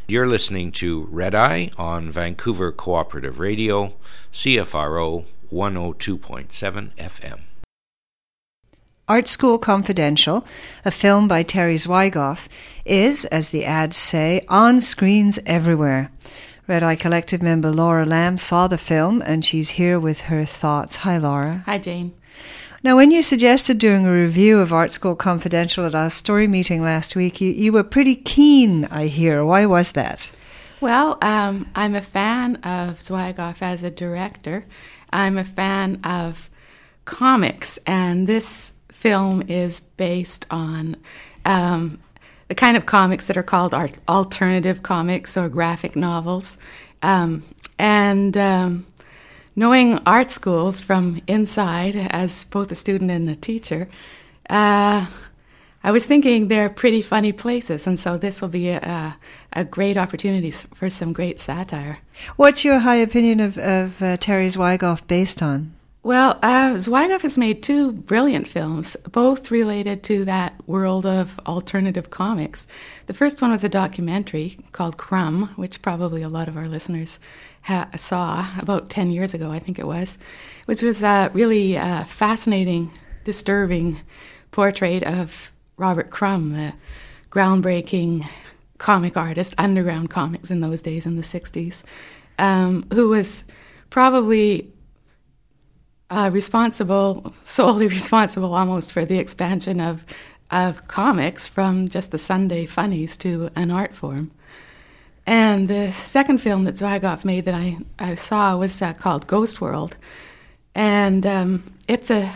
You're listening to Red Eye on Vancouver Cooperative Radio, CFRO 102.7 FM. Art School Confidential, a film by Terry Zwigoff, is, as the ads say, on screens everywhere. Red Eye Collective member Laura Lamb saw the film, and she's here with her thoughts. Hi, Laura. Hi, Jane. Now, when you suggested doing a review of Art School Confidential at our story meeting last week, you were pretty keen, I hear. Why was that? Well, I'm a fan of Zwigoff as a director. I'm a fan of comics, and this film is based on the kind of comics that are called alternative comics or graphic novels. Knowing art schools from inside as both a student and a teacher, I was thinking they're pretty funny places, and so this will be a great opportunity for some great satire. What's your high opinion of Terry Zwigoff based on? Well, Zwigoff has made two brilliant films, both related to that world of alternative comics. The first one was a documentary called Crumb, which probably a lot of our listeners saw about 10 years ago, I think it was, which was a really fascinating, disturbing portrait of Robert Crumb, the groundbreaking comic artist, underground comics in those days in the 60s, who was probably solely responsible almost for the expansion of comics from just the Sunday funnies to an art form. And the second film that Zwigoff made that I saw was called Ghost World. And it's a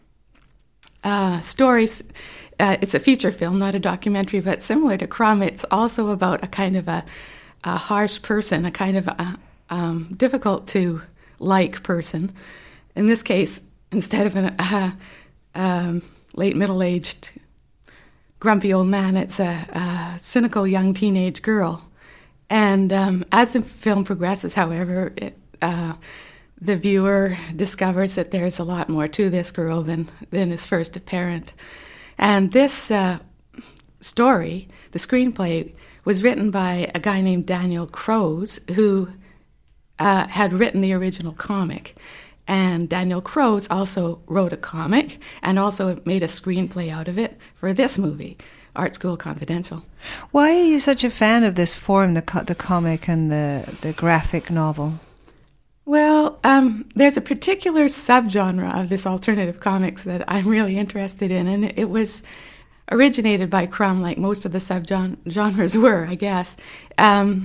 story, it's a feature film, not a documentary, but similar to Crumb, it's also about a kind of a harsh person, a kind of a difficult to like person. In this case, instead of a late middle-aged grumpy old man, it's a cynical young teenage girl. And as the film progresses, however, the viewer discovers that there's a lot more to this girl than is first apparent. And this story, the screenplay, was written by a guy named Daniel Crows, who had written the original comic. And Daniel Crows also wrote a comic and also made a screenplay out of it for this movie, Art School Confidential. Why are you such a fan of this form, the comic and the graphic novel? Well, there's a particular subgenre of this alternative comics that I'm really interested in, and it was originated by Crumb, like most of the subgenres were, I guess, in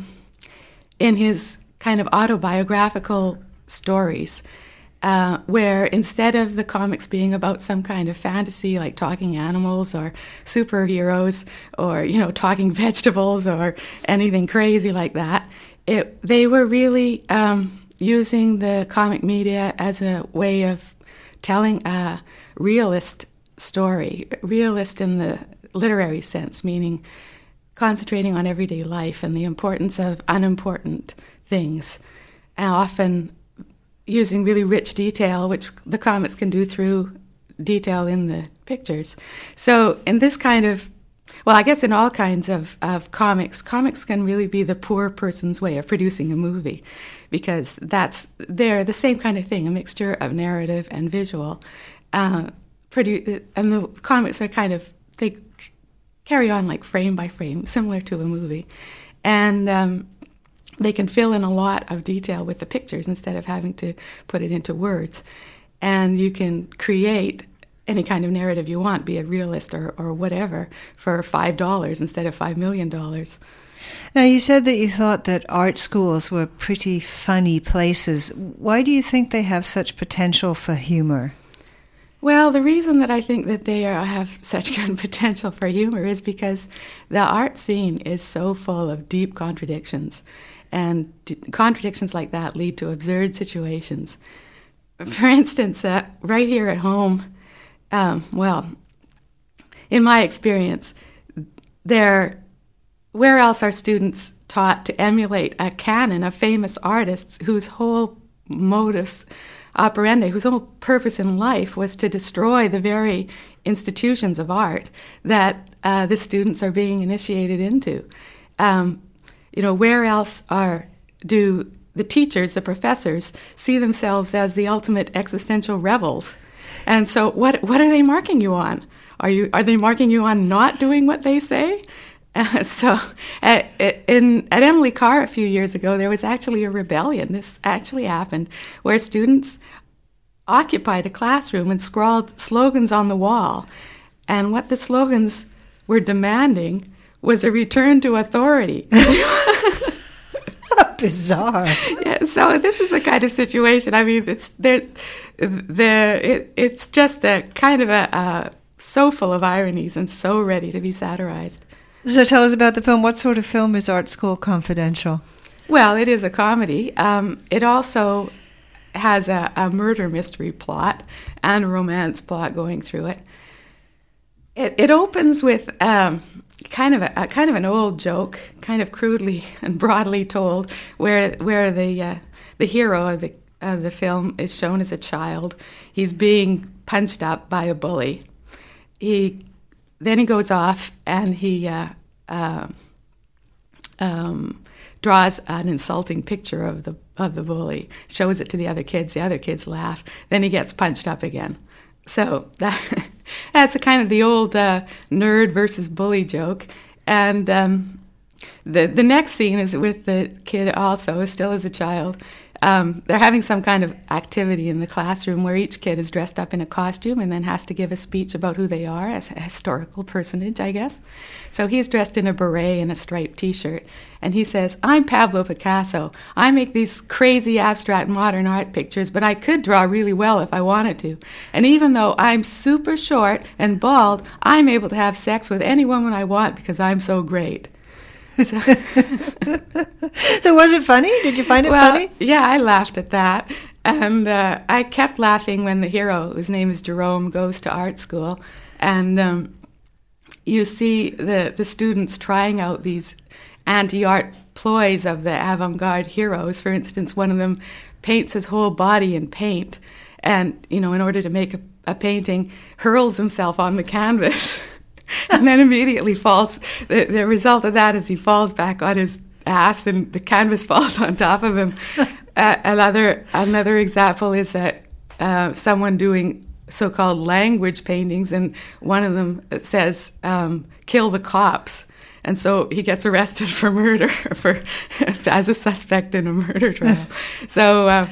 his kind of autobiographical stories. Where instead of the comics being about some kind of fantasy like talking animals or superheroes or, talking vegetables or anything crazy like that, they were really using the comic media as a way of telling a realist story, realist in the literary sense, meaning concentrating on everyday life and the importance of unimportant things, and often using really rich detail, which the comics can do through detail in the pictures. So in this kind of, well, I guess in all kinds of comics can really be the poor person's way of producing a movie, because they're the same kind of thing, a mixture of narrative and visual. And the comics are they carry on like frame by frame, similar to a movie. And they can fill in a lot of detail with the pictures instead of having to put it into words. And you can create any kind of narrative you want, be it realist or whatever, for $5 instead of $5 million. Now, you said that you thought that art schools were pretty funny places. Why do you think they have such potential for humor? Well, the reason that I think that they have such good potential for humor is because the art scene is so full of deep contradictions. And contradictions like that lead to absurd situations. For instance, right here at home, in my experience, where else are students taught to emulate a canon of famous artists whose whole modus operandi, whose whole purpose in life was to destroy the very institutions of art that the students are being initiated into? where else do the teachers, the professors, see themselves as the ultimate existential rebels? And so what are they marking you on? Are they marking you on not doing what they say? So at Emily Carr a few years ago, there was actually a rebellion. This actually happened, where students occupied a classroom and scrawled slogans on the wall. And what the slogans were demanding was a return to authority. Bizarre. Yeah, so this is the kind of situation. I mean, it's just a kind of so full of ironies and so ready to be satirized. So tell us about the film. What sort of film is Art School Confidential? Well, it is a comedy. It also has a murder mystery plot and a romance plot going through it. It opens with kind of an old joke, kind of crudely and broadly told, where the hero of the film is shown as a child. He's being punched up by a bully. Then he goes off and he draws an insulting picture of the bully, shows it to the other kids. The other kids laugh. Then he gets punched up again. So that's a kind of the old nerd versus bully joke. And the next scene is with the kid also, still as a child. They're having some kind of activity in the classroom where each kid is dressed up in a costume and then has to give a speech about who they are as a historical personage, I guess. So he's dressed in a beret and a striped T-shirt, and he says, "I'm Pablo Picasso. I make these crazy abstract modern art pictures, but I could draw really well if I wanted to. And even though I'm super short and bald, I'm able to have sex with any woman I want because I'm so great." So, so was it funny? Did you find it funny? Yeah, I laughed at that. And I kept laughing when the hero, whose name is Jerome, goes to art school. And you see the students trying out these anti-art ploys of the avant-garde heroes. For instance, one of them paints his whole body in paint and, in order to make a painting, hurls himself on the canvas. And then immediately falls. The result of that is he falls back on his ass and the canvas falls on top of him. Another example is someone doing so-called language paintings, and one of them says, "Kill the cops." And so he gets arrested for murder, as a suspect in a murder trial. So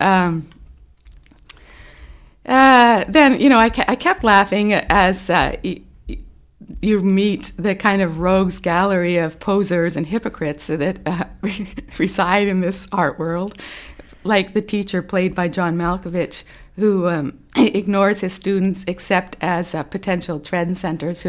then, I kept laughing as you meet the kind of rogues gallery of posers and hypocrites that reside in this art world, like the teacher played by John Malkovich, who ignores his students except as potential trendsetters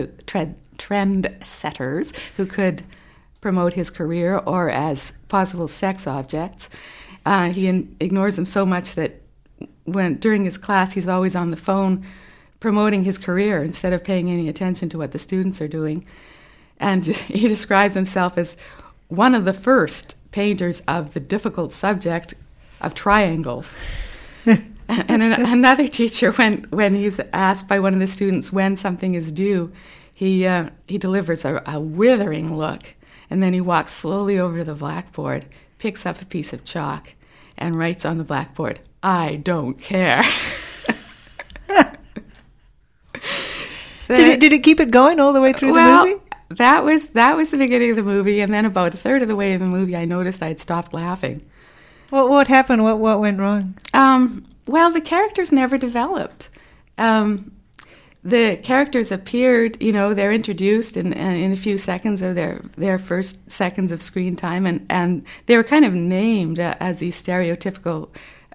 who could promote his career, or as possible sex objects. He ignores them so much that during his class he's always on the phone promoting his career instead of paying any attention to what the students are doing. And he describes himself as one of the first painters of the difficult subject of triangles. And another teacher, when he's asked by one of the students when something is due, he delivers a withering look, and then he walks slowly over to the blackboard, picks up a piece of chalk, and writes on the blackboard, "I don't care." So, did it keep it going all the way through the movie? That was the beginning of the movie, and then about a third of the way in the movie, I noticed I'd stopped laughing. What happened? What went wrong? Well, the characters never developed. The characters appeared, they're introduced in a few seconds of their first seconds of screen time, and they were kind of named as these stereotypical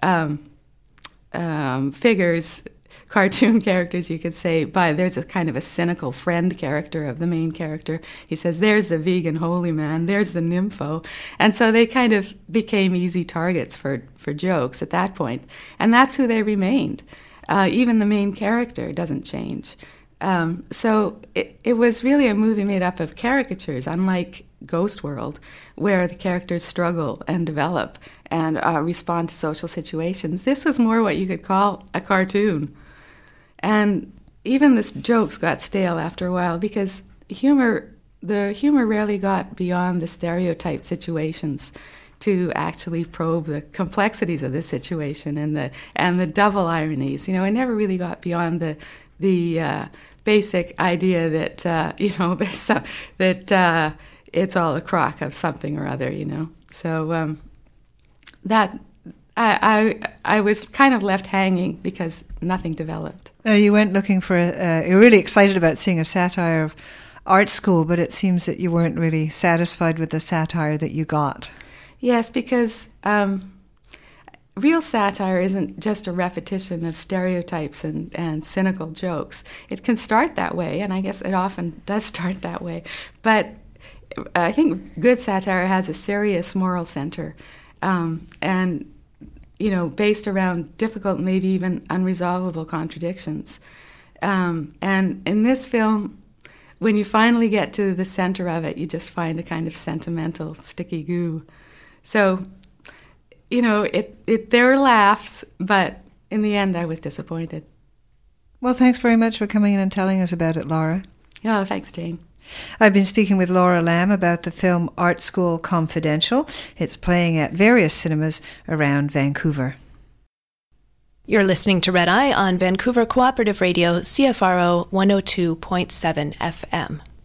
figures, cartoon characters, you could say. There's a kind of a cynical friend character of the main character. He says, "There's the vegan holy man, there's the nympho." And so they kind of became easy targets for jokes at that point. And that's who they remained. Even the main character doesn't change. So it was really a movie made up of caricatures, unlike Ghost World, where the characters struggle and develop and respond to social situations. This was more what you could call a cartoon. And even the jokes got stale after a while, because humor the humor rarely got beyond the stereotype situations to actually probe the complexities of the situation and the double ironies. It never really got beyond the basic idea that there's it's all a crock of something or other. So that I was kind of left hanging because nothing developed. You went looking for you're really excited about seeing a satire of art school, but it seems that you weren't really satisfied with the satire that you got. Yes, because real satire isn't just a repetition of stereotypes and cynical jokes. It can start that way, and I guess it often does start that way. But I think good satire has a serious moral center, and based around difficult, maybe even unresolvable contradictions. And in this film, when you finally get to the center of it, you just find a kind of sentimental, sticky goo. So, there were laughs, but in the end I was disappointed. Well, thanks very much for coming in and telling us about it, Laura. Oh, thanks, Jane. I've been speaking with Laura Lamb about the film Art School Confidential. It's playing at various cinemas around Vancouver. You're listening to Red Eye on Vancouver Cooperative Radio, CFRO 102.7 FM.